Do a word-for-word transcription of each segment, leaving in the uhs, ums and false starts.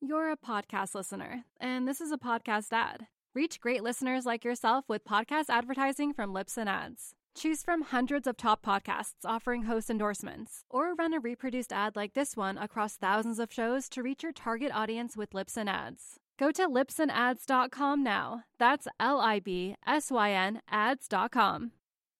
You're a podcast listener, and this is a podcast ad. Reach great listeners like yourself with podcast advertising from Libsyn Ads. Choose from hundreds of top podcasts offering host endorsements, or run a reproduced ad like this one across thousands of shows to reach your target audience with Libsyn Ads. Go to libsyn ads dot com now. That's L I B S Y N ads dot com.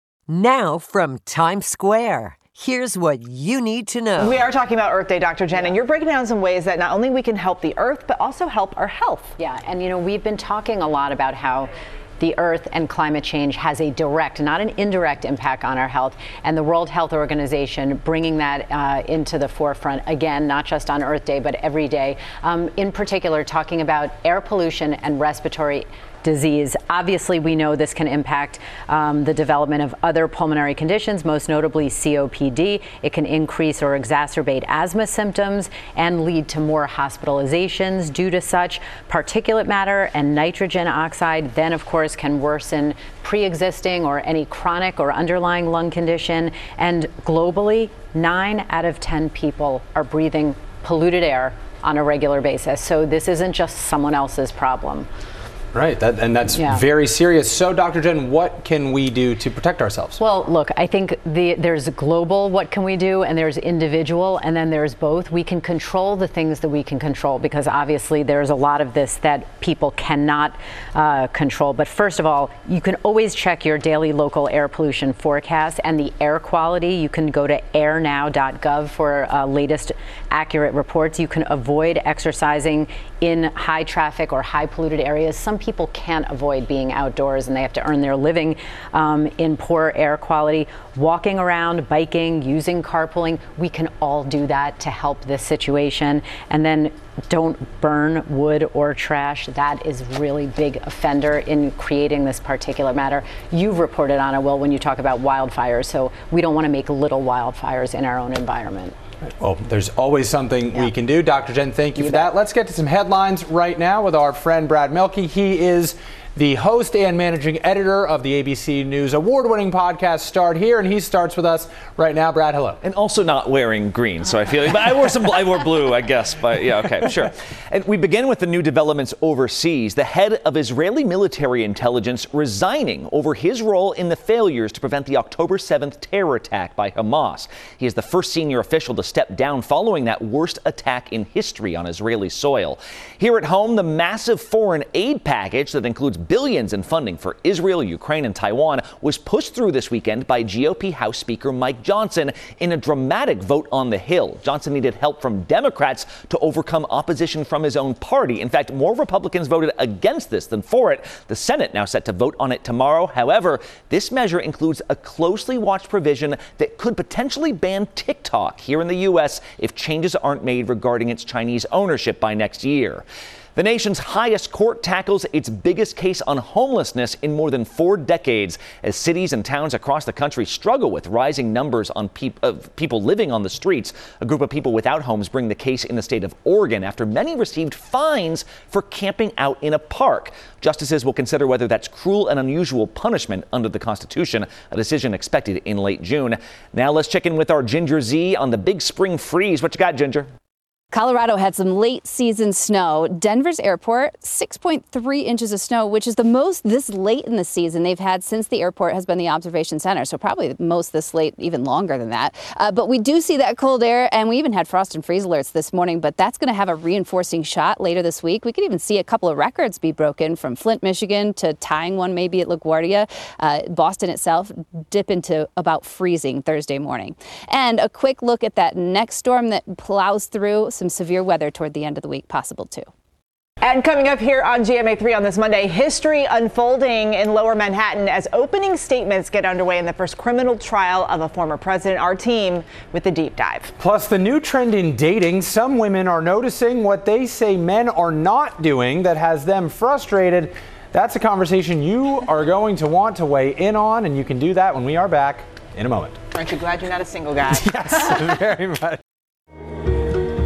Now from Times Square, here's what you need to know. We are talking about Earth Day, Doctor Jen, yeah. and you're breaking down some ways that not only we can help the Earth, but also help our health. Yeah, and you know, we've been talking a lot about how the Earth and climate change has a direct, not an indirect impact on our health, and the World Health Organization bringing that uh, into the forefront, again, not just on Earth Day, but every day, um, in particular talking about air pollution and respiratory disease. Obviously, we know this can impact um, the development of other pulmonary conditions, most notably C O P D. It can increase or exacerbate asthma symptoms and lead to more hospitalizations due to such. Particulate matter and nitrogen oxide then, of course, can worsen pre-existing or any chronic or underlying lung condition. And globally, nine out of ten people are breathing polluted air on a regular basis. So this isn't just someone else's problem. Right, that, and that's yeah. very serious. So, Doctor Jen, what can we do to protect ourselves? Well, look, I think the, there's global, what can we do, and there's individual, and then there's both. We can control the things that we can control, because obviously there's a lot of this that people cannot uh, control. But first of all, you can always check your daily local air pollution forecast and the air quality. You can go to air now dot gov for uh, latest accurate reports. You can avoid exercising in high traffic or high polluted areas. Some people can't avoid being outdoors and they have to earn their living um, in poor air quality. Walking around, biking, using carpooling, we can all do that to help this situation. And then don't burn wood or trash. That is really big offender in creating this particulate matter. You've reported on it, Will, when you talk about wildfires. So we don't want to make little wildfires in our own environment. Well, there's always something yeah. we can do. Doctor Jen, thank you, you for bet. that. Let's get to some headlines right now with our friend Brad Mielke. He is the host and managing editor of the A B C News award-winning podcast Start Here, and he starts with us right now. Brad, hello. And also not wearing green, so I feel like, but I wore some, I wore blue, I guess, but yeah, okay, sure. And we begin with the new developments overseas. The head of Israeli military intelligence resigning over his role in the failures to prevent the October seventh terror attack by Hamas. He is the first senior official to step down following that worst attack in history on Israeli soil. Here at home, the massive foreign aid package that includes billions in funding for Israel, Ukraine, and Taiwan was pushed through this weekend by G O P House Speaker Mike Johnson in a dramatic vote on the Hill. Johnson needed help from Democrats to overcome opposition from his own party. In fact, more Republicans voted against this than for it. The Senate now set to vote on it tomorrow. However, this measure includes a closely watched provision that could potentially ban TikTok here in the U S if changes aren't made regarding its Chinese ownership by next year. The nation's highest court tackles its biggest case on homelessness in more than four decades as cities and towns across the country struggle with rising numbers on pe- of people living on the streets. A group of people without homes bring the case in the state of Oregon after many received fines for camping out in a park. Justices will consider whether that's cruel and unusual punishment under the Constitution, a decision expected in late June. Now let's check in with our Ginger Z on the big spring freeze. What you got, Ginger? Colorado had some late season snow. Denver's airport, six point three inches of snow, which is the most this late in the season they've had since the airport has been the observation center. So probably the most this late, even longer than that. Uh, but we do see that cold air, and we even had frost and freeze alerts this morning, but that's going to have a reinforcing shot later this week. We could even see a couple of records be broken from Flint, Michigan to tying one maybe at LaGuardia. Uh, Boston itself dip into about freezing Thursday morning. And a quick look at that next storm that plows through. Some severe weather toward the end of the week possible too. And coming up here on G M A three on this Monday, history unfolding in Lower Manhattan as opening statements get underway in the first criminal trial of a former president. Our team with the deep dive. Plus the new trend in dating. Some women are noticing what they say men are not doing that has them frustrated. That's a conversation you are going to want to weigh in on, and you can do that when we are back in a moment. Aren't you glad you're not a single guy? Yes, very much.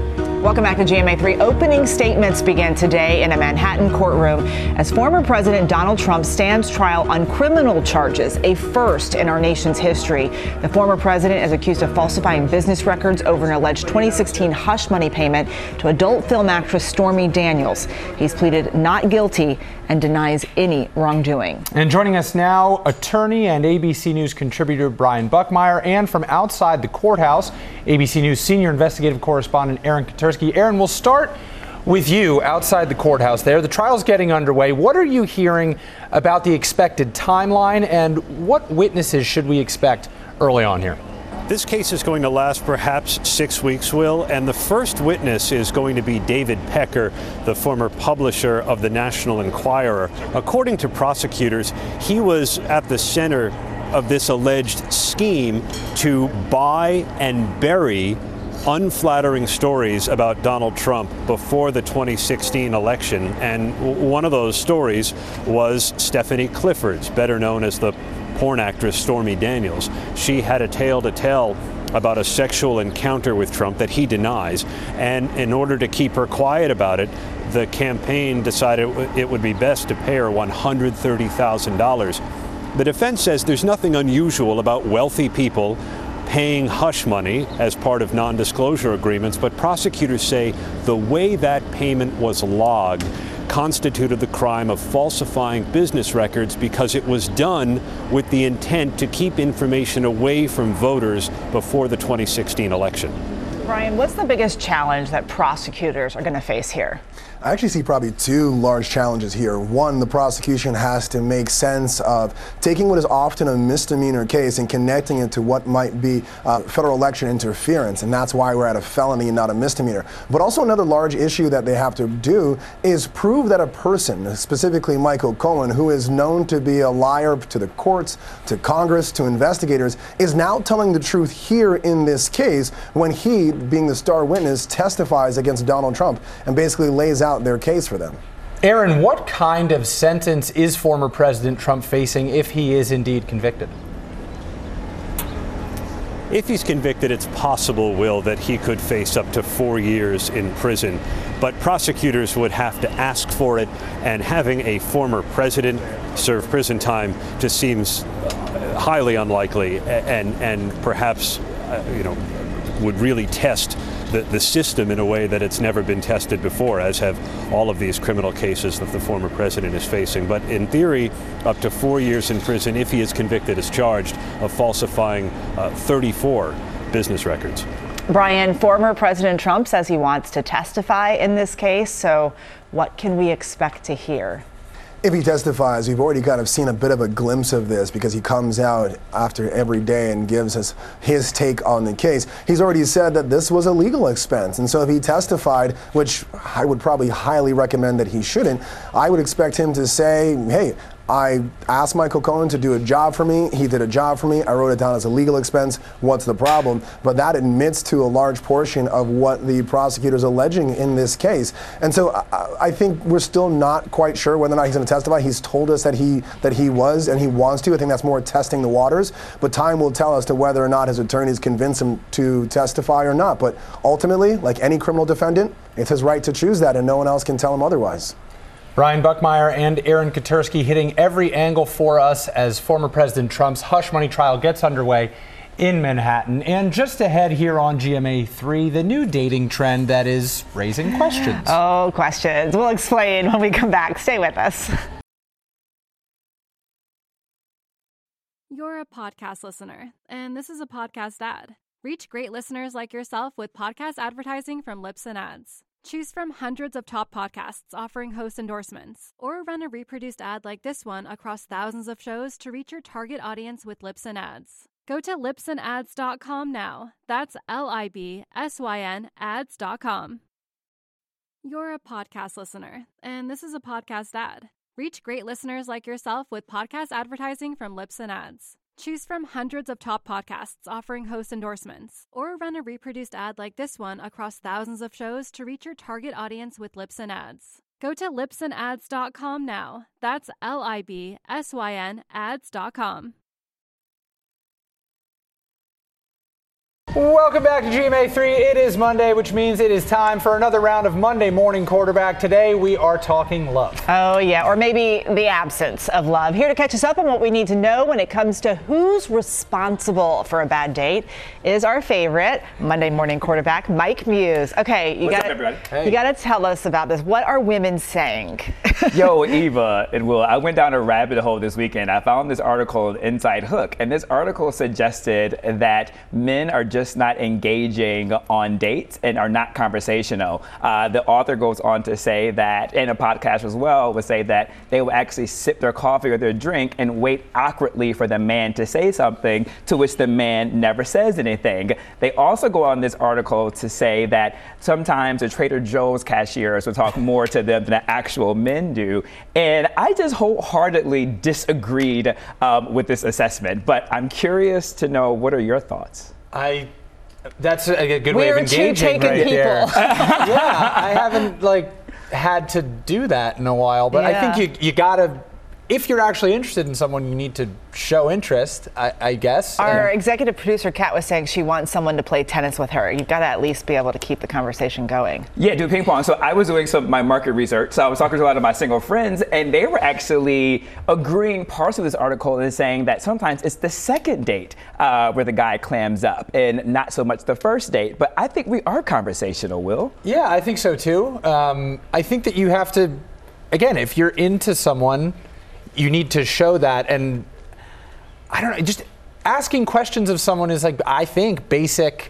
Welcome back to G M A three. Opening statements began today in a Manhattan courtroom as former President Donald Trump stands trial on criminal charges, a first in our nation's history. The former president is accused of falsifying business records over an alleged twenty sixteen hush money payment to adult film actress Stormy Daniels. He's pleaded not guilty and denies any wrongdoing. And joining us now, attorney and A B C News contributor Brian Buckmeyer, and from outside the courthouse, A B C News senior investigative correspondent Aaron Katersky. Aaron, we'll start with you outside the courthouse there. The trial's getting underway. What are you hearing about the expected timeline, and what witnesses should we expect early on here? This case is going to last perhaps six weeks, Will, and the first witness is going to be David Pecker, the former publisher of the National Enquirer. According to prosecutors, he was at the center of this alleged scheme to buy and bury unflattering stories about Donald Trump before the twenty sixteen election. And one of those stories was Stephanie Clifford's, better known as the porn actress Stormy Daniels. She had a tale to tell about a sexual encounter with Trump that he denies. And in order to keep her quiet about it, the campaign decided it would be best to pay her one hundred thirty thousand dollars. The defense says there's nothing unusual about wealthy people paying hush money as part of non-disclosure agreements, but prosecutors say the way that payment was logged constituted the crime of falsifying business records because it was done with the intent to keep information away from voters before the twenty sixteen election. Brian, what's the biggest challenge that prosecutors are going to face here? I actually see probably two large challenges here. One, the prosecution has to make sense of taking what is often a misdemeanor case and connecting it to what might be uh, federal election interference, and that's why we're at a felony and not a misdemeanor. But also another large issue that they have to do is prove that a person, specifically Michael Cohen, who is known to be a liar to the courts, to Congress, to investigators, is now telling the truth here in this case when he, being the star witness, testifies against Donald Trump and basically lays out their case for them. Aaron, what kind of sentence is former President Trump facing if he is indeed convicted? If he's convicted, it's possible, Will, that he could face up to four years in prison. But prosecutors would have to ask for it, and having a former president serve prison time just seems highly unlikely, and and perhaps uh, you know would really test The, the system in a way that it's never been tested before, as have all of these criminal cases that the former president is facing. But in theory, up to four years in prison if he is convicted as charged of falsifying uh, thirty-four business records. Brian, former President Trump says he wants to testify in this case, so what can we expect to hear? If he testifies, we've already kind of seen a bit of a glimpse of this because he comes out after every day and gives us his take on the case. He's already said that this was a legal expense. And so if he testified, which I would probably highly recommend that he shouldn't, I would expect him to say, hey, I asked Michael Cohen to do a job for me. He did a job for me. I wrote it down as a legal expense. What's the problem? But that admits to a large portion of what the prosecutor's alleging in this case. And so I, I think we're still not quite sure whether or not he's going to testify. He's told us that he that he was and he wants to. I think that's more testing the waters. But time will tell as to whether or not his attorneys convince him to testify or not. But ultimately, like any criminal defendant, it's his right to choose that, and no one else can tell him otherwise. Brian Buckmeyer and Aaron Katersky hitting every angle for us as former President Trump's hush money trial gets underway in Manhattan. And just ahead here on G M A three, the new dating trend that is raising questions. Oh, questions. We'll explain when we come back. Stay with us. You're a podcast listener, and this is a podcast ad. Reach great listeners like yourself with podcast advertising from Libsyn Ads. Choose from hundreds of top podcasts offering host endorsements, or run a reproduced ad like this one across thousands of shows to reach your target audience with Libsyn Ads. Go to libsyn ads dot com now. That's L I B S Y N ads dot com. You're a podcast listener, and this is a podcast ad. Reach great listeners like yourself with podcast advertising from Libsyn Ads. Choose from hundreds of top podcasts offering host endorsements, or run a reproduced ad like this one across thousands of shows to reach your target audience with Libsyn Ads. Go to libsyn ads dot com now. That's L I B S Y N ads dot com. Welcome back to G M A three. It is Monday, which means it is time for another round of Monday Morning Quarterback. Today, we are talking love. Oh, yeah, or maybe the absence of love. Here to catch us up on what we need to know when it comes to who's responsible for a bad date is our favorite Monday Morning Quarterback, Mike Muse. Okay, you got hey. you got to tell us about this. What are women saying? Yo, Eva and Will, I went down a rabbit hole this weekend. I found this article in Inside Hook, and this article suggested that men are just not engaging on dates and are not conversational. Uh, the author goes on to say that, in a podcast as well, would say that they will actually sip their coffee or their drink and wait awkwardly for the man to say something, to which the man never says anything. They also go on this article to say that sometimes the Trader Joe's cashiers will talk more to them than the actual men do. And I just wholeheartedly disagreed um, with this assessment, but I'm curious to know, what are your thoughts? I, that's a good We're way of engaging right people. there. Yeah, I haven't like had to do that in a while, but yeah. I think you you gotta, if you're actually interested in someone, you need to show interest, I, I guess. Our and executive producer, Kat, was saying she wants someone to play tennis with her. You've got to at least be able to keep the conversation going. Yeah, do ping pong. So I was doing some of my market research. So I was talking to a lot of my single friends, and they were actually agreeing parts of this article and saying that sometimes it's the second date uh, where the guy clams up and not so much the first date. But I think we are conversational, Will. Yeah, I think so too. Um, I think that you have to, again, if you're into someone, you need to show that. And I don't know, just asking questions of someone is like, I think, basic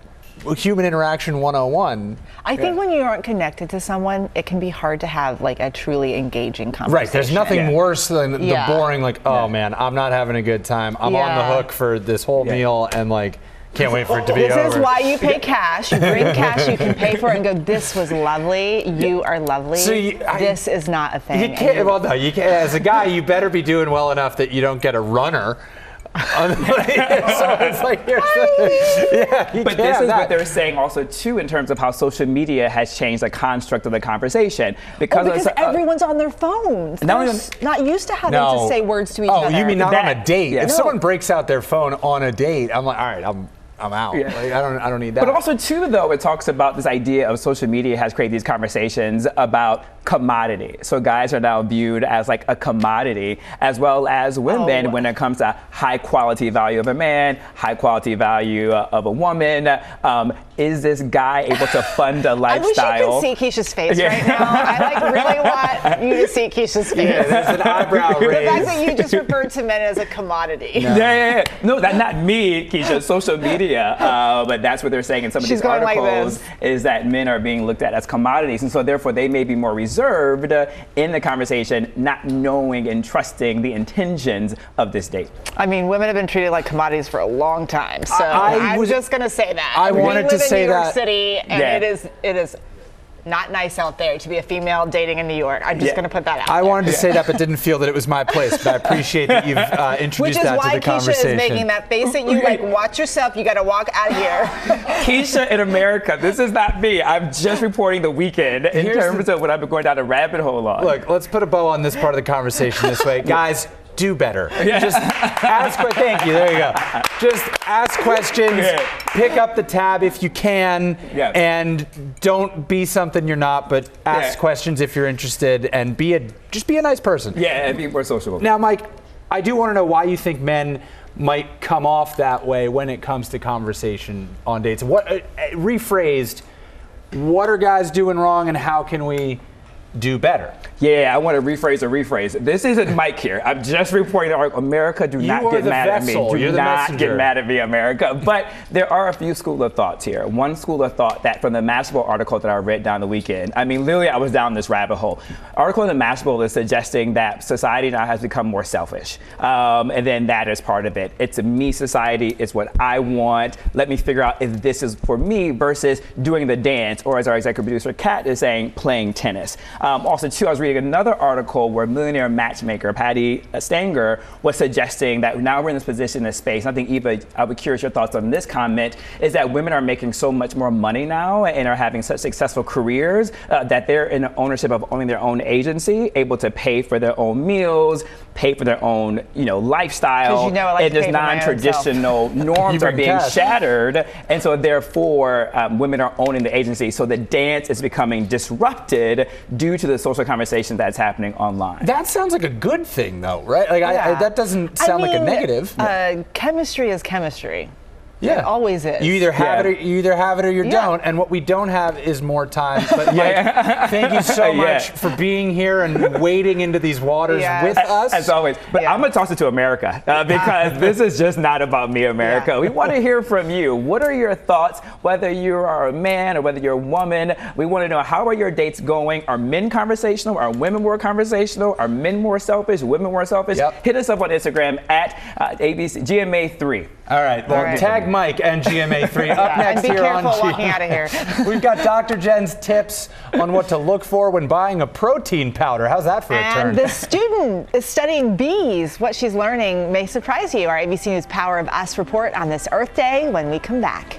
human interaction one oh one. I think yeah. when you aren't connected to someone, it can be hard to have like a truly engaging conversation. Right, there's nothing yeah. worse than yeah. the boring, like, oh yeah. man, I'm not having a good time. I'm yeah. on the hook for this whole yeah. meal and like, can't wait for it to be this over. This is why you pay cash. You bring cash, you can pay for it and go, this was lovely, you are lovely. So you, I, this is not a thing. You can't, well, no, you can't, as a guy, you better be doing well enough that you don't get a runner. So it's like, here's the, yeah, you but can't this have is that. what they're saying also too in terms of how social media has changed the construct of the conversation. Because, oh, because uh, everyone's on their phones. Not, They're even, not used to having no. to say words to each oh, other. Oh, you mean not that, on a date? Yeah. If no. someone breaks out their phone on a date, I'm like, all right, I'm I'm out. Yeah. Like, I don't I don't need that. But also too, though, it talks about this idea of social media has created these conversations about commodity. So guys are now viewed as like a commodity, as well as women oh. when it comes to high quality value of a man, high quality value of a woman. Um, is this guy able to fund a lifestyle? I wish you could see Keisha's face Yeah. right now. I like really want you to see Keisha's face. Yeah, there's an eyebrow The raise. fact that you just referred to men as a commodity. Yeah, yeah, yeah. No, that not me, Keisha. Social media. Uh, but that's what they're saying in some of She's these going like articles this. is that men are being looked at as commodities, and so therefore they may be more reserved uh, in the conversation, not knowing and trusting the intentions of this date. I mean, women have been treated like commodities for a long time. So I I'm was- just going to say that. I we wanted live to in say New York that- City, and Yeah. it is it is not nice out there to be a female dating in New York. I'm just Yeah. going to put that out I there. wanted to say that, but didn't feel that it was my place. But I appreciate that you've uh, introduced Which is that why to the Keisha conversation. is making that face at you, like, watch yourself, you got to walk out of here. Keisha in America, this is not me. I'm just reporting the weekend in Here's terms the- of what I've been going down a rabbit hole on. Look, let's put a bow on this part of the conversation this way, guys. Do better. Just ask. que- Thank you. There you go. Just ask questions. Yeah. Pick up the tab if you can, Yeah. and don't be something you're not. But ask Yeah. questions if you're interested, and be a just be a nice person. Yeah, and be more sociable. Now, Mike, I do want to know why you think men might come off that way when it comes to conversation on dates. What uh, rephrased? What are guys doing wrong, and how can we do better? Yeah, I want to rephrase a rephrase. This isn't Mike here. I'm just reporting to America. Do You not are get the mad vessel. at me. Do You're the not messenger. get mad at me, America. But there are a few school of thoughts here. One school of thought that from the Mashable article that I read down the weekend, I mean, literally I was down this rabbit hole. Article in the Mashable is suggesting that society now has become more selfish. Um, and then that is part of it. It's a me society. It's what I want. Let me figure out if this is for me versus doing the dance, or as our executive producer Kat is saying, playing tennis. Um, also, too, I was reading another article where millionaire matchmaker Patty Stanger was suggesting that now we're in this position, in this space. And I think, Eva, I'll be curious your thoughts on this comment, is that women are making so much more money now and are having such successful careers uh, that they're in ownership of owning their own agency, able to pay for their own meals, pay for their own, you know, lifestyle. You know I like and there's non-traditional norms are being cash. shattered. And so therefore, um, women are owning the agency. So the dance is becoming disrupted due to the social conversation that's happening online. That sounds like a good thing, though, right? Like, yeah. I, I, that doesn't sound I mean, like a negative. Uh, chemistry is chemistry. Yeah, it always is. You either have yeah. it, or you either have it, or you yeah. don't. And what we don't have is more time. But Mike, thank you so much yeah. for being here and wading into these waters yeah. with us, as always. But yeah. I'm gonna toss it to America uh, because this is just not about me, America. Yeah. We want to hear from you. What are your thoughts? Whether you are a man or whether you're a woman, we want to know, how are your dates going? Are men conversational? Are women more conversational? Are men more selfish? Women more selfish? Yep. Hit us up on Instagram at uh, A B C G M A three. All right, well, All right. tag Mike and G M A three up next and be here careful on walking out of here. We've got Doctor Jen's tips on what to look for when buying a protein powder. How's that for a and turn? And the student is studying bees. What she's learning may surprise you. Our A B C News Power of Us report on this Earth Day when we come back.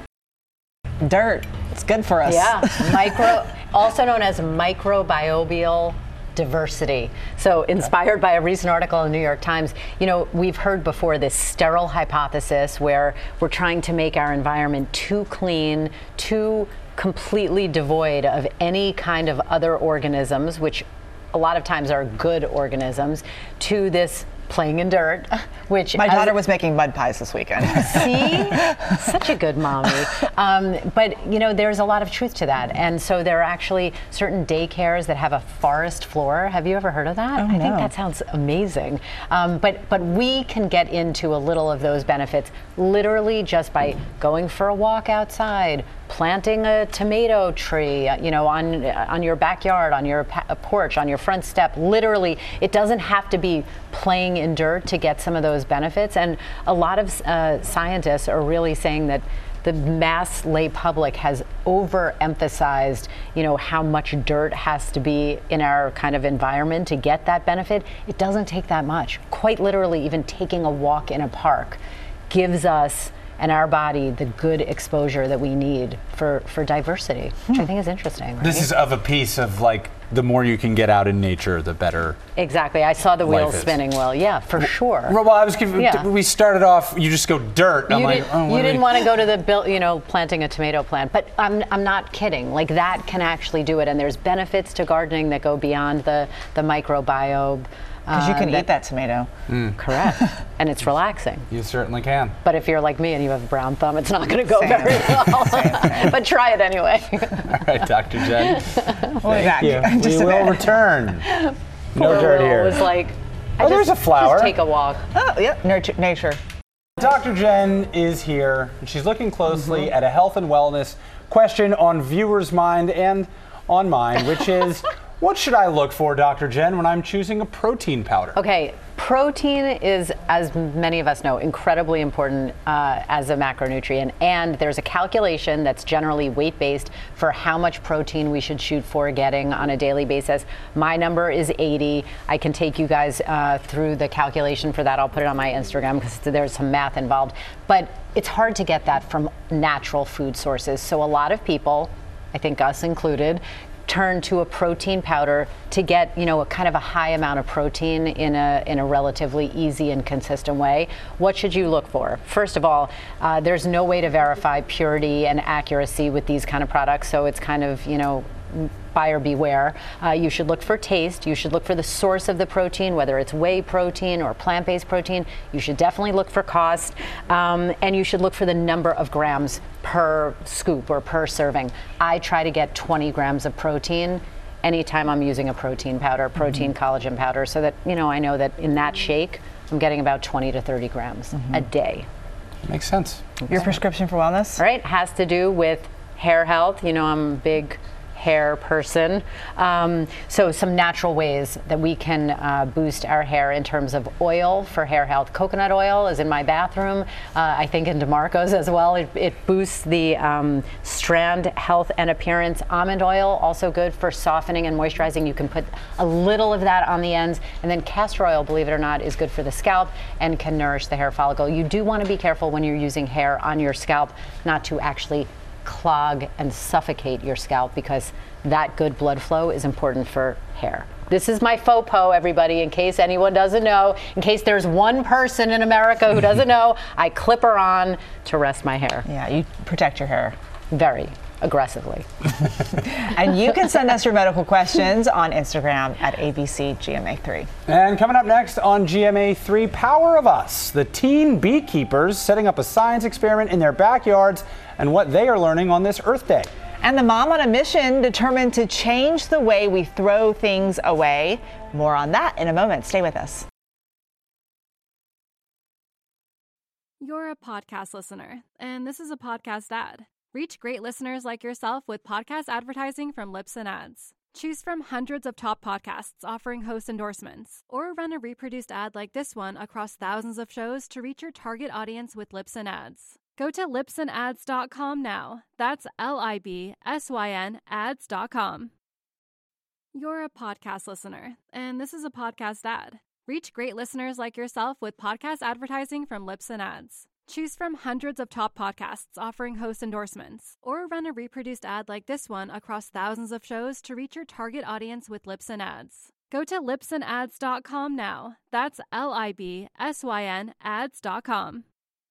Dirt, it's good for us. Yeah, micro, also known as microbial diversity. So inspired by a recent article in the New York Times, you know, we've heard before this sterile hypothesis where we're trying to make our environment too clean, too completely devoid of any kind of other organisms, which a lot of times are good organisms, to this playing in dirt, which my daughter was making mud pies this weekend. See, such a good mommy. Um, but you know, there's a lot of truth to that, and so there are actually certain daycares that have a forest floor. Have you ever heard of that? Oh, I no. think that sounds amazing. Um, but but we can get into a little of those benefits literally just by going for a walk outside, planting a tomato tree, you know, on on your backyard, on your pa- porch, on your front step. Literally, it doesn't have to be playing in dirt to get some of those benefits. And a lot of uh, scientists are really saying that the mass lay public has overemphasized, you know, how much dirt has to be in our kind of environment to get that benefit. It doesn't take that much. Quite literally, even taking a walk in a park gives us and our body the good exposure that we need for, for diversity, which hmm. I think is interesting. Right? This is of a piece of like, the more you can get out in nature, the better. Exactly. I saw the wheels spinning. Well, yeah, for well, sure. Well, I was. Yeah. We started off. You just go dirt. You, I'm did, like, oh, you didn't we... want to go to the build, you know, planting a tomato plant. But I'm I'm not kidding. Like that can actually do it, and there's benefits to gardening that go beyond the the microbiome. Because you can uh, eat that tomato. Mm. Correct. And it's relaxing. You certainly can. But if you're like me and you have a brown thumb, it's not going to go same. very well. Same, same. But try it anyway. All right, Doctor Jen. Thank you. Just we will return. No Poor dirt Will here. was like, I oh, just, there's a flower. Just take a walk. Oh, yeah, Nurture, nature. Doctor Jen is here, and she's looking closely mm-hmm. at a health and wellness question on viewers' mind and on mine, which is, what should I look for, Doctor Jen, when I'm choosing a protein powder? Okay, protein is, as many of us know, incredibly important uh, as a macronutrient, and there's a calculation that's generally weight-based for how much protein we should shoot for getting on a daily basis. My number is eighty. I can take you guys uh, through the calculation for that. I'll put it on my Instagram because there's some math involved. But it's hard to get that from natural food sources. So a lot of people, I think us included, turn to a protein powder to get, you know, a kind of a high amount of protein in a in a relatively easy and consistent way. What should you look for? First of all, uh, there's no way to verify purity and accuracy with these kind of products, so it's kind of, you know, buyer beware. Uh, you should look for taste. You should look for the source of the protein, whether it's whey protein or plant-based protein. You should definitely look for cost, um, and you should look for the number of grams per scoop or per serving. I try to get twenty grams of protein anytime I'm using a protein powder, protein mm-hmm. collagen powder, so that, you know, I know that in that shake, I'm getting about twenty to thirty grams mm-hmm. a day. Makes sense. Your prescription for wellness? Right, has to do with hair health. You know, I'm a big hair person. Um, so some natural ways that we can uh, boost our hair in terms of oil for hair health. Coconut oil is in my bathroom. Uh, I think in DeMarco's as well. It, it boosts the um, strand health and appearance. Almond oil, also good for softening and moisturizing. You can put a little of that on the ends. And then castor oil, believe it or not, is good for the scalp and can nourish the hair follicle. You do want to be careful when you're using hair on your scalp not to actually clog and suffocate your scalp, because that good blood flow is important for hair. This is my faux pas, everybody, in case anyone doesn't know. In case there's one person in America who doesn't know, I clip her on to rest my hair. Yeah, you protect your hair. Very aggressively. And you can send us your medical questions on Instagram at A B C G M A three. And coming up next on G M A three, Power of Us, the teen beekeepers setting up a science experiment in their backyards and what they are learning on this Earth Day. And the mom on a mission determined to change the way we throw things away. More on that in a moment. Stay with us. You're a podcast listener, and this is a podcast ad. Reach great listeners like yourself with podcast advertising from Libsyn Ads. Choose from hundreds of top podcasts offering host endorsements, or run a reproduced ad like this one across thousands of shows to reach your target audience with Libsyn Ads. Go to libsyn ads dot com now. That's L I B S Y N ads dot com. You're a podcast listener, and this is a podcast ad. Reach great listeners like yourself with podcast advertising from Libsyn Ads. Choose from hundreds of top podcasts offering host endorsements, or run a reproduced ad like this one across thousands of shows to reach your target audience with Libsyn Ads. Go to libsyn ads dot com now. That's L I B S Y N ads dot com.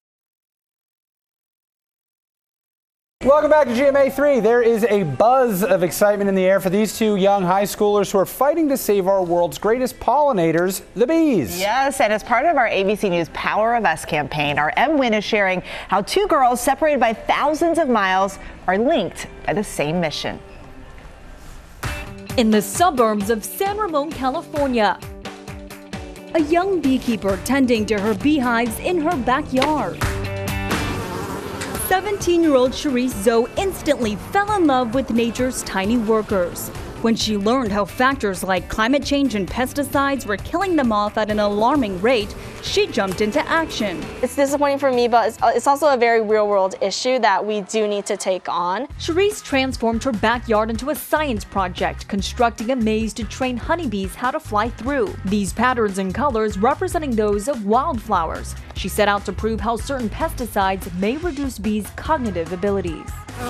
Welcome back to G M A three. There is a buzz of excitement in the air for these two young high schoolers who are fighting to save our world's greatest pollinators, the bees. Yes, and as part of our A B C News Power of Us campaign, our M Win is sharing how two girls separated by thousands of miles are linked by the same mission. In the suburbs of San Ramon, California, a young beekeeper tending to her beehives in her backyard. seventeen-year-old Cherise Zoe instantly fell in love with nature's tiny workers. When she learned how factors like climate change and pesticides were killing them off at an alarming rate, she jumped into action. It's disappointing for me, but it's, it's also a very real-world issue that we do need to take on. Cherise transformed her backyard into a science project, constructing a maze to train honeybees how to fly through. These patterns and colors representing those of wildflowers. She set out to prove how certain pesticides may reduce bees' cognitive abilities.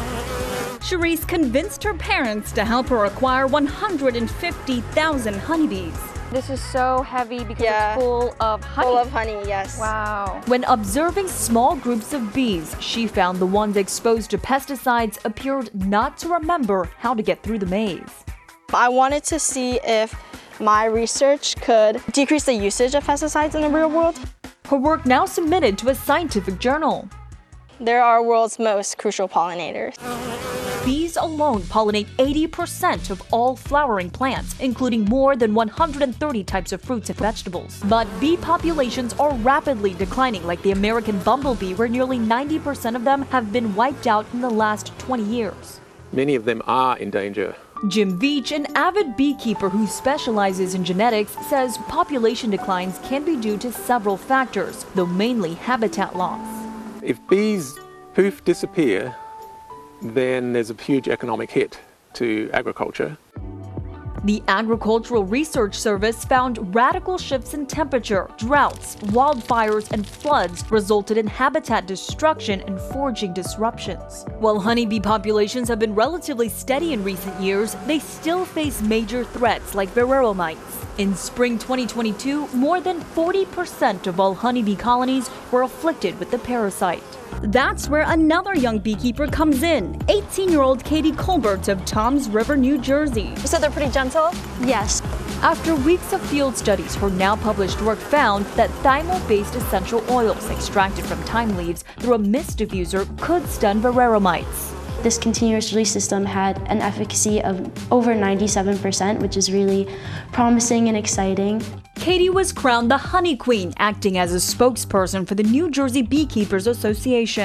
Cherise convinced her parents to help her acquire one hundred fifty thousand honeybees. This is so heavy because yeah. it's full of honey. Full of honey, yes. Wow. When observing small groups of bees, she found the ones exposed to pesticides appeared not to remember how to get through the maze. I wanted to see if my research could decrease the usage of pesticides in the real world. Her work now submitted to a scientific journal. They're our world's most crucial pollinators. Bees alone pollinate eighty percent of all flowering plants, including more than one hundred thirty types of fruits and vegetables. But bee populations are rapidly declining, like the American bumblebee, where nearly ninety percent of them have been wiped out in the last twenty years. Many of them are in danger. Jim Veach, an avid beekeeper who specializes in genetics, says population declines can be due to several factors, though mainly habitat loss. If bees poof disappear, then there's a huge economic hit to agriculture. The Agricultural Research Service found radical shifts in temperature, droughts, wildfires, and floods resulted in habitat destruction and foraging disruptions. While honeybee populations have been relatively steady in recent years, they still face major threats like varroa mites. In spring twenty twenty-two, more than forty percent of all honeybee colonies were afflicted with the parasite. That's where another young beekeeper comes in, eighteen-year-old Katie Colbert of Toms River, New Jersey. You said they're pretty gentle? Yes. After weeks of field studies, her now published work found that thymol-based essential oils extracted from thyme leaves through a mist diffuser could stun varroa mites. This continuous release system had an efficacy of over ninety-seven percent, which is really promising and exciting. Katie was crowned the Honey Queen, acting as a spokesperson for the New Jersey Beekeepers Association.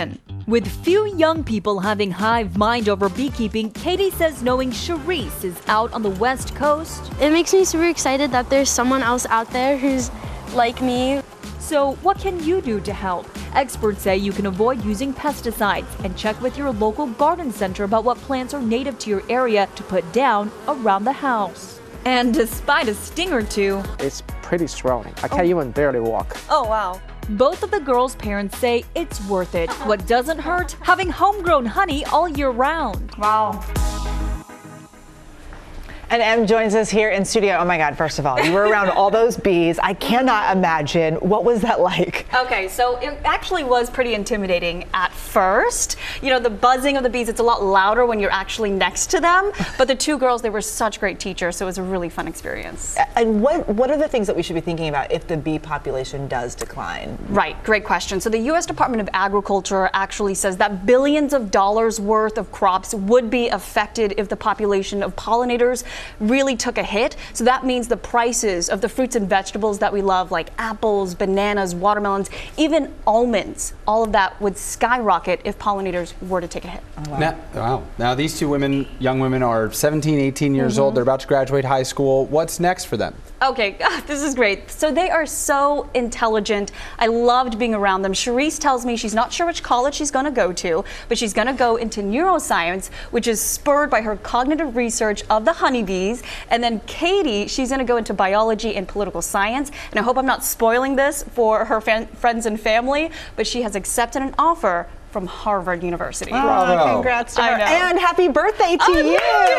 With few young people having hive mind over beekeeping, Katie says knowing Charisse is out on the West Coast. It makes me super excited that there's someone else out there who's like me. So what can you do to help? Experts say you can avoid using pesticides and check with your local garden center about what plants are native to your area to put down around the house. And despite a sting or two, it's pretty swelling. I can't oh. even barely walk. Oh, wow. Both of the girls' parents say it's worth it. What doesn't hurt? Having homegrown honey all year round. Wow. And Em joins us here in studio. Oh my God, first of all, you were around all those bees. I cannot imagine. What was that like? Okay, so it actually was pretty intimidating at first. You know, the buzzing of the bees, it's a lot louder when you're actually next to them. But the two girls, they were such great teachers, so it was a really fun experience. And what, what are the things that we should be thinking about if the bee population does decline? Right, great question. So the U S Department of Agriculture actually says that billions of dollars worth of crops would be affected if the population of pollinators really took a hit. So that means the prices of the fruits and vegetables that we love, like apples, bananas, watermelons, even almonds, all of that would skyrocket if pollinators were to take a hit. Oh, wow. Now, wow. Now these two women, young women, are seventeen, eighteen years mm-hmm. old. They're about to graduate high school. What's next for them? Okay, this is great. So they are so intelligent. I loved being around them. Charisse tells me she's not sure which college she's going to go to, but she's going to go into neuroscience, which is spurred by her cognitive research of the honeybees. And then Katie, she's going to go into biology and political science. And I hope I'm not spoiling this for her fan- friends and family, but she has accepted an offer from Harvard University. Oh, congrats to her. And happy birthday to oh,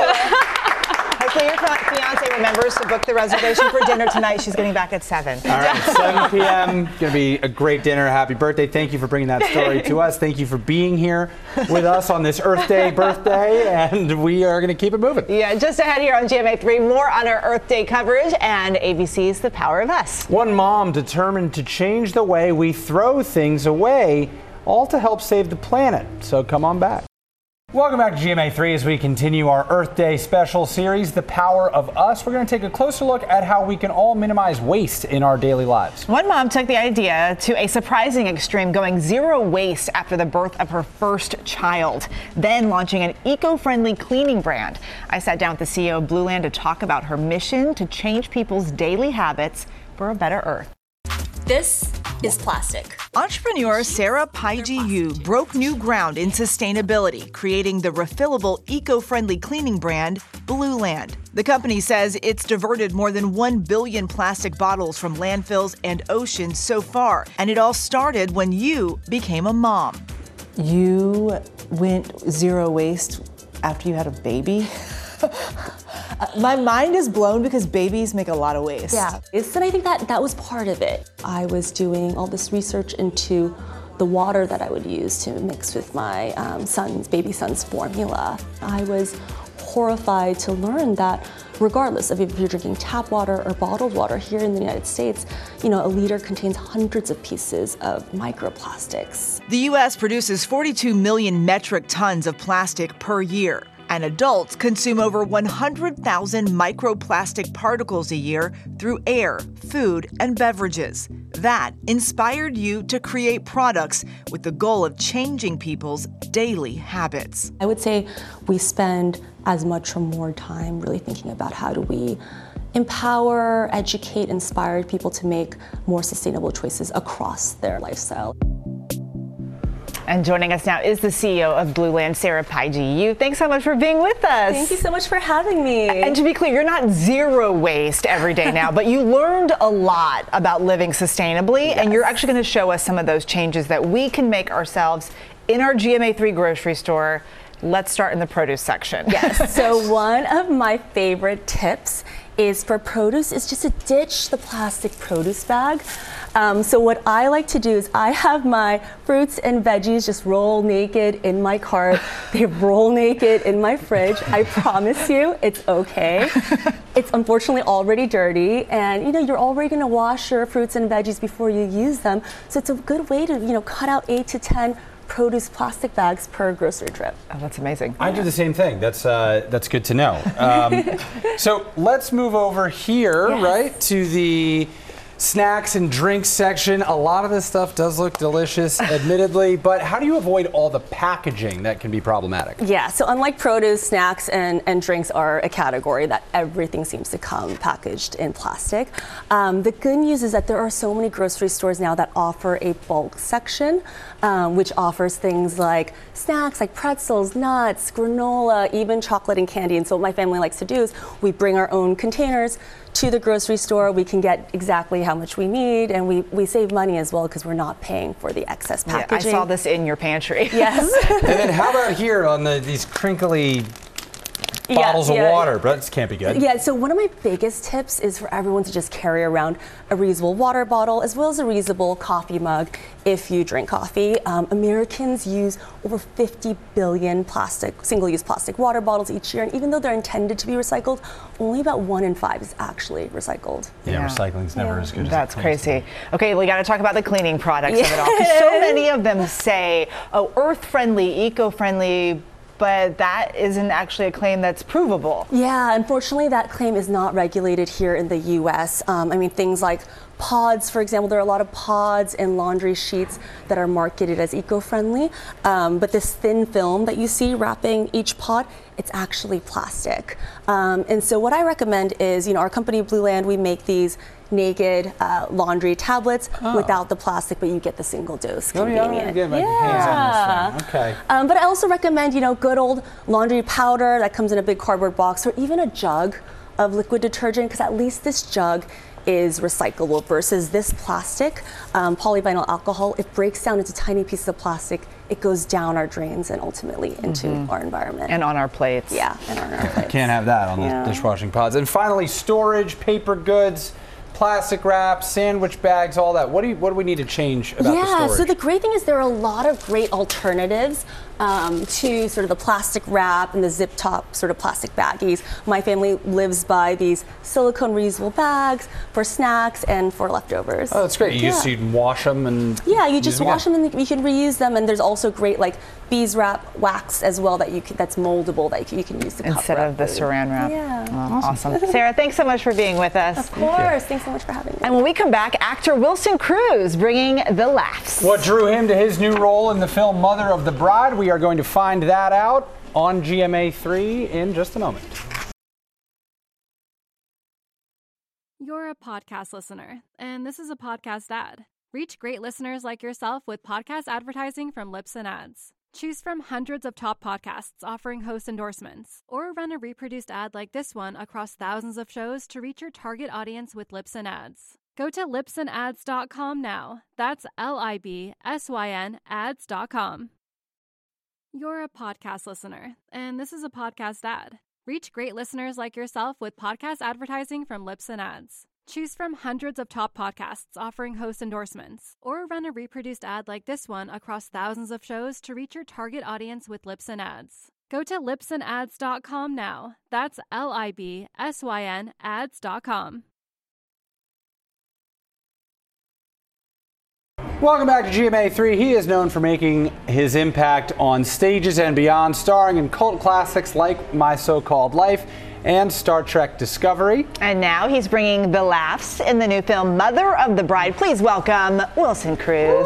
you. Hopefully your fiance remembers to book the reservation for dinner tonight. She's getting back at seven. All right, seven p.m. Going to be a great dinner. Happy birthday. Thank you for bringing that story to us. Thank you for being here with us on this Earth Day birthday, and we are going to keep it moving. Yeah, just ahead here on G M A three, more on our Earth Day coverage and A B C's The Power of Us. One mom determined to change the way we throw things away, all to help save the planet. So come on back. Welcome back to G M A three as we continue our Earth Day special series, The Power of Us. We're going to take a closer look at how we can all minimize waste in our daily lives. One mom took the idea to a surprising extreme, going zero waste after the birth of her first child, then launching an eco-friendly cleaning brand. I sat down with the C E O of Blueland to talk about her mission to change people's daily habits for a better Earth. This is plastic. Entrepreneur Sarah Paijiu broke new ground in sustainability, creating the refillable, eco-friendly cleaning brand Blueland. The company says it's diverted more than one billion plastic bottles from landfills and oceans so far, and it all started when you became a mom. You went zero waste after you had a baby? My mind is blown because babies make a lot of waste. Yeah, and I think that that was part of it. I was doing all this research into the water that I would use to mix with my um, son's, baby son's formula. I was horrified to learn that regardless of if you're drinking tap water or bottled water here in the United States, you know, a liter contains hundreds of pieces of microplastics. The U S produces forty-two million metric tons of plastic per year. And adults consume over one hundred thousand microplastic particles a year through air, food, and beverages. That inspired you to create products with the goal of changing people's daily habits. I would say we spend as much or more time really thinking about how do we empower, educate, inspire people to make more sustainable choices across their lifestyle. And joining us now is the C E O of Blueland, Sarah Paijiu. Thanks so much for being with us. Thank you so much for having me. And to be clear, you're not zero waste every day now, but you learned a lot about living sustainably, yes. And you're actually going to show us some of those changes that we can make ourselves in our G M A three grocery store. Let's start in the produce section. Yes, so one of my favorite tips is for produce is just to ditch the plastic produce bag. Um, so what I like to do is I have my fruits and veggies just roll naked in my cart. They roll naked in my fridge. I promise you, it's okay. It's unfortunately already dirty, and you know you're already going to wash your fruits and veggies before you use them. So it's a good way to you know cut out eight to ten produce plastic bags per grocery trip. Oh, that's amazing. I do the same thing. That's uh, that's good to know. Um, so let's move over here, yes. right, to the snacks and drinks section. A lot of this stuff does look delicious, admittedly, but how do you avoid all the packaging that can be problematic? Yeah, so unlike produce, snacks and, and drinks are a category that everything seems to come packaged in plastic. Um, the good news is that there are so many grocery stores now that offer a bulk section, um, which offers things like snacks like pretzels, nuts, granola, even chocolate and candy. And so what my family likes to do is we bring our own containers to the grocery store. We can get exactly how much we need, and we, we save money as well because we're not paying for the excess packaging. Yeah, I saw this in your pantry. Yes. And then how about here on the these crinkly bottles yeah, of yeah. water? But this can't be good. Yeah, so one of my biggest tips is for everyone to just carry around a reusable water bottle as well as a reusable coffee mug if you drink coffee. Um, Americans use over fifty billion plastic, single-use plastic water bottles each year, and even though they're intended to be recycled, only about one in five is actually recycled. Yeah, Yeah. recycling's never Yeah. as good as That's it claims to crazy. Okay, we got to talk about the cleaning products of it all. 'Cause Yeah. so many of them say, oh, earth-friendly, eco-friendly, but that isn't actually a claim that's provable. Yeah, unfortunately, that claim is not regulated here in the U S. Um, I mean, things like pods, for example, there are a lot of pods and laundry sheets that are marketed as eco-friendly, um, but this thin film that you see wrapping each pod, it's actually plastic. Um, and so what I recommend is, you know, our company Blueland, we make these naked uh, laundry tablets Oh. without the plastic, but you get the single dose Oh, yeah, convenient. get my hands on this thing. Okay. Um, but I also recommend, you know, good old laundry powder that comes in a big cardboard box, or even a jug of liquid detergent, because at least this jug is recyclable versus this plastic, um, polyvinyl alcohol. It breaks down into tiny pieces of plastic. It goes down our drains and ultimately into Mhm. our environment. And on our plates. Yeah, and on our plates. Can't have that on Yeah. the dishwashing pods. And finally, storage, paper goods, plastic wrap, sandwich bags, all that. What do you, what do we need to change about the Yeah, storage? so the great thing is there are a lot of great alternatives um, to sort of the plastic wrap and the zip top sort of plastic baggies. My family lives by these silicone reusable bags for snacks and for leftovers. Oh, that's great. You yeah. just you can wash them and Yeah, you use just them wash again. them and you can reuse them. And there's also great like beeswax wax as well that you can, that's moldable that you can use to Instead cover of the up food. saran wrap. Yeah. Oh, awesome. Sarah, thanks so much for being with us. Of course. Thanks so much for having me. And when we come back, actor Wilson Cruz bringing the laughs. What drew him to his new role in the film Mother of the Bride? We are going to find that out on G M A three in just a moment. You're a podcast listener, and this is a podcast ad. Reach great listeners like yourself with podcast advertising from Libsyn Ads. Choose from hundreds of top podcasts offering host endorsements, or run a reproduced ad like this one across thousands of shows to reach your target audience with Libsyn Ads. Go to libsyn ads dot com now. That's L I B S Y N ads dot com. You're a podcast listener, and this is a podcast ad. Reach great listeners like yourself with podcast advertising from Libsyn Ads. Choose from hundreds of top podcasts offering host endorsements, or run a reproduced ad like this one across thousands of shows to reach your target audience with Libsyn Ads. Go to libsyn ads dot com now. That's L I B S Y N ads dot com. Welcome back to G M A three. He is known for making his impact on stages and beyond, starring in cult classics like My So-Called Life and Star Trek Discovery. And now he's bringing the laughs in the new film Mother of the Bride. Please welcome Wilson Cruz.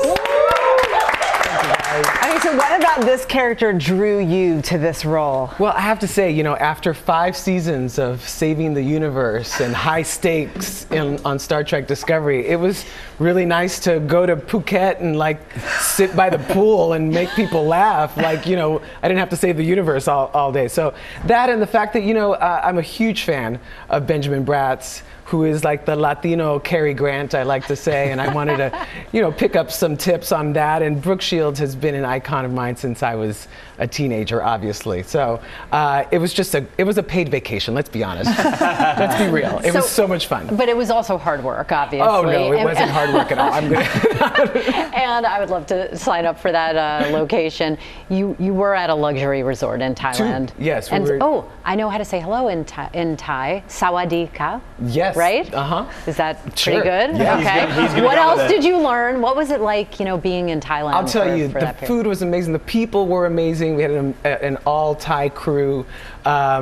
Okay, so what about this character drew you to this role? Well, I have to say, you know, after five seasons of saving the universe and high stakes in, on Star Trek Discovery, it was really nice to go to Phuket and like sit by the pool and make people laugh. Like, you know, I didn't have to save the universe all, all day. So that and the fact that, you know, uh, I'm a huge fan of Benjamin Bratt's, who is like the Latino Cary Grant, I like to say, and I wanted to, you know, pick up some tips on that. And Brooke Shields has been an icon of mine since I was a teenager, obviously. So uh, it was just a, it was a paid vacation. Let's be honest. Let's be real. It So- was so much fun. But it was also hard work, obviously. Oh no, it And- wasn't hard work at all. I'm good. And I would love to sign up for that uh, location. You you were at a luxury resort in Thailand. yes, we and were- oh, I know how to say hello in Thai. In Thai, Sawadee ka. Yes. Right? Uh huh. Is that Sure. pretty good? Yeah, he's okay. gonna- he's gonna what go else with it. did you learn? What was it like, you know, being in Thailand? I'll tell for, you, for the that period? food was amazing. The people were amazing. We had an, an all Thai crew. Um,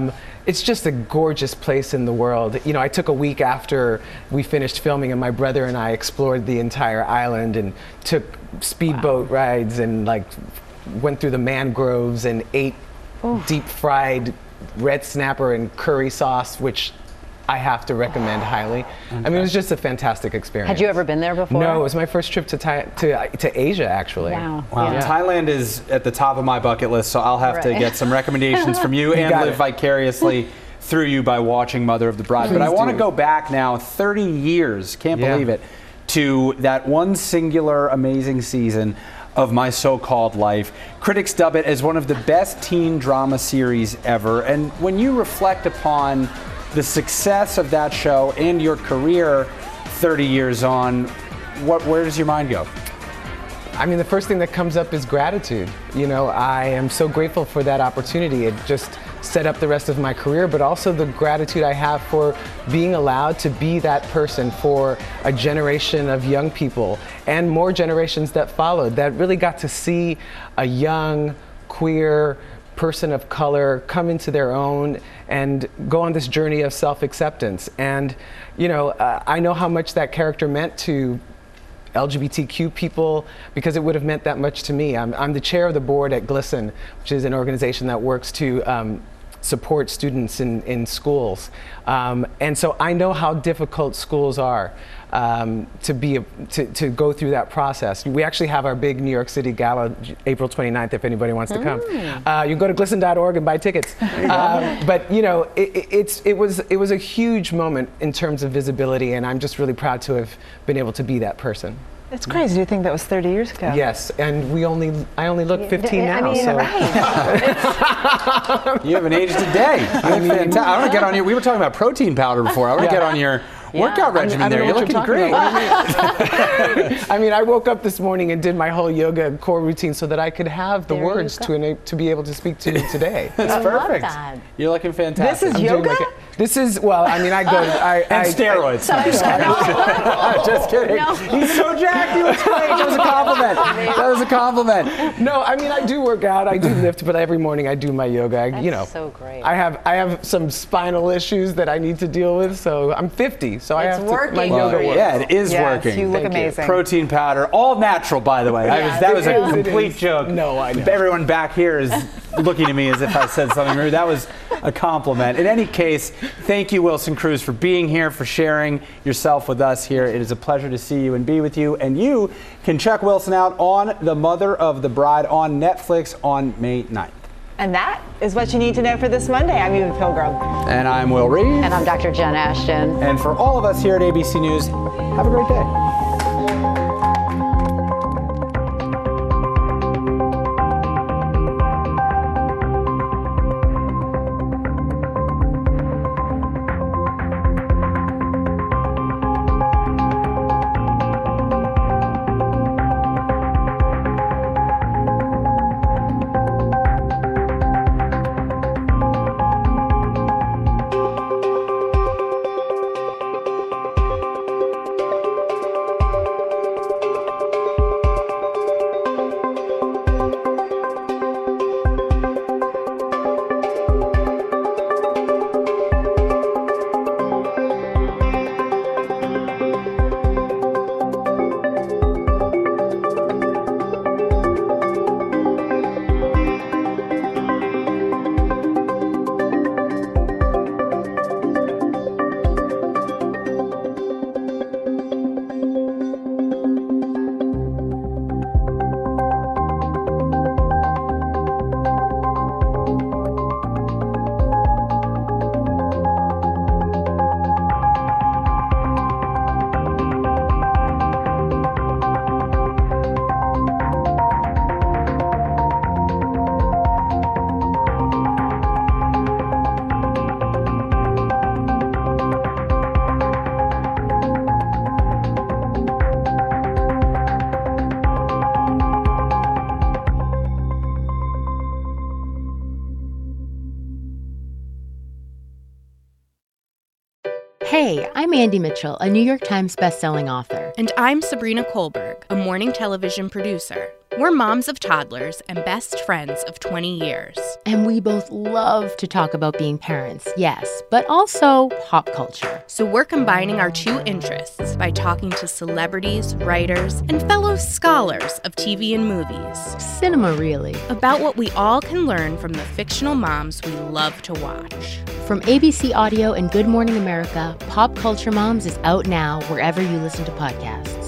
it's just a gorgeous place in the world. You know, I took a week after we finished filming, and my brother and I explored the entire island and took speedboat wow. rides and like went through the mangroves and ate oh. deep fried red snapper and curry sauce, which I have to recommend highly. Okay. I mean, it was just a fantastic experience. Had you ever been there before? No, it was my first trip to Thai, to, to Asia, actually. Wow. Wow. Yeah. Thailand is at the top of my bucket list, so I'll have right. to get some recommendations from you, you and live it. vicariously through you by watching Mother of the Bride. Please but I want to go back now thirty years, can't yeah. believe it, to that one singular amazing season of My So-Called Life. Critics dub it as one of the best teen drama series ever. And when you reflect upon the success of that show and your career thirty years on, what, where does your mind go? I mean, the first thing that comes up is gratitude. You know, I am so grateful for that opportunity. It just set up the rest of my career, but also the gratitude I have for being allowed to be that person for a generation of young people and more generations that followed that really got to see a young, queer person of color come into their own and go on this journey of self-acceptance. And, you know, uh, I know how much that character meant to L G B T Q people because it would have meant that much to me. I'm, I'm the chair of the board at GLSEN, which is an organization that works to um, support students in, in schools. Um, and so I know how difficult schools are um, to be a, to, to go through that process. We actually have our big New York City gala April twenty-ninth if anybody wants to come. Mm. Uh, you can go to glisten dot org and buy tickets. Um, but you know, it, it's, it, was, it was a huge moment in terms of visibility, and I'm just really proud to have been able to be that person. It's crazy to think that was thirty years ago. Yes, and we only, I only look fifteen now, I mean, so. Right. You haven't aged a day. I, mean, I want to get on your, we were talking about protein powder before. I want to yeah. get on your yeah. workout regimen I mean, I there. You're looking great. I mean, I woke up this morning and did my whole yoga core routine so that I could have the there words to ena- to be able to speak to you today. That's I perfect. Love that. You're looking fantastic. This is I'm yoga? Like a, this is, well, I mean, I go to, I, and I, steroids. I, I, I'm just kidding. No. He's so jacked, he looks great. That was a compliment. That was a compliment. No, I mean, I do work out, I do lift, but every morning I do my yoga. I, That's you know, so great. I have I have some spinal issues that I need to deal with, so I'm fifty, so I it's have working. to, my well, yoga works. Yeah, it is yes, working. You look Thank amazing. You. Protein powder, all natural, by the way. Yeah, I was, that was a is, complete joke. No, I know. Everyone back here is looking at me as if I said something rude. That was a compliment. In any case, thank you, Wilson Cruz, for being here, for sharing yourself with us here. It is a pleasure to see you and be with you. And you can check Wilson out on The Mother of the Bride on Netflix on May ninth. And that is what you need to know for this Monday. I'm Eva Pilgrim. And I'm Will Reed. And I'm Doctor Jen Ashton. And for all of us here at A B C News, have a great day. Hey, I'm Andy Mitchell, a New York Times bestselling author. And I'm Sabrina Kohlberg, a morning television producer. We're moms of toddlers and best friends of twenty years. And we both love to talk about being parents, yes, but also pop culture. So we're combining our two interests by talking to celebrities, writers, and fellow scholars of T V and movies. Cinema, really. About what we all can learn from the fictional moms we love to watch. From A B C Audio and Good Morning America, Pop Culture Moms is out now wherever you listen to podcasts.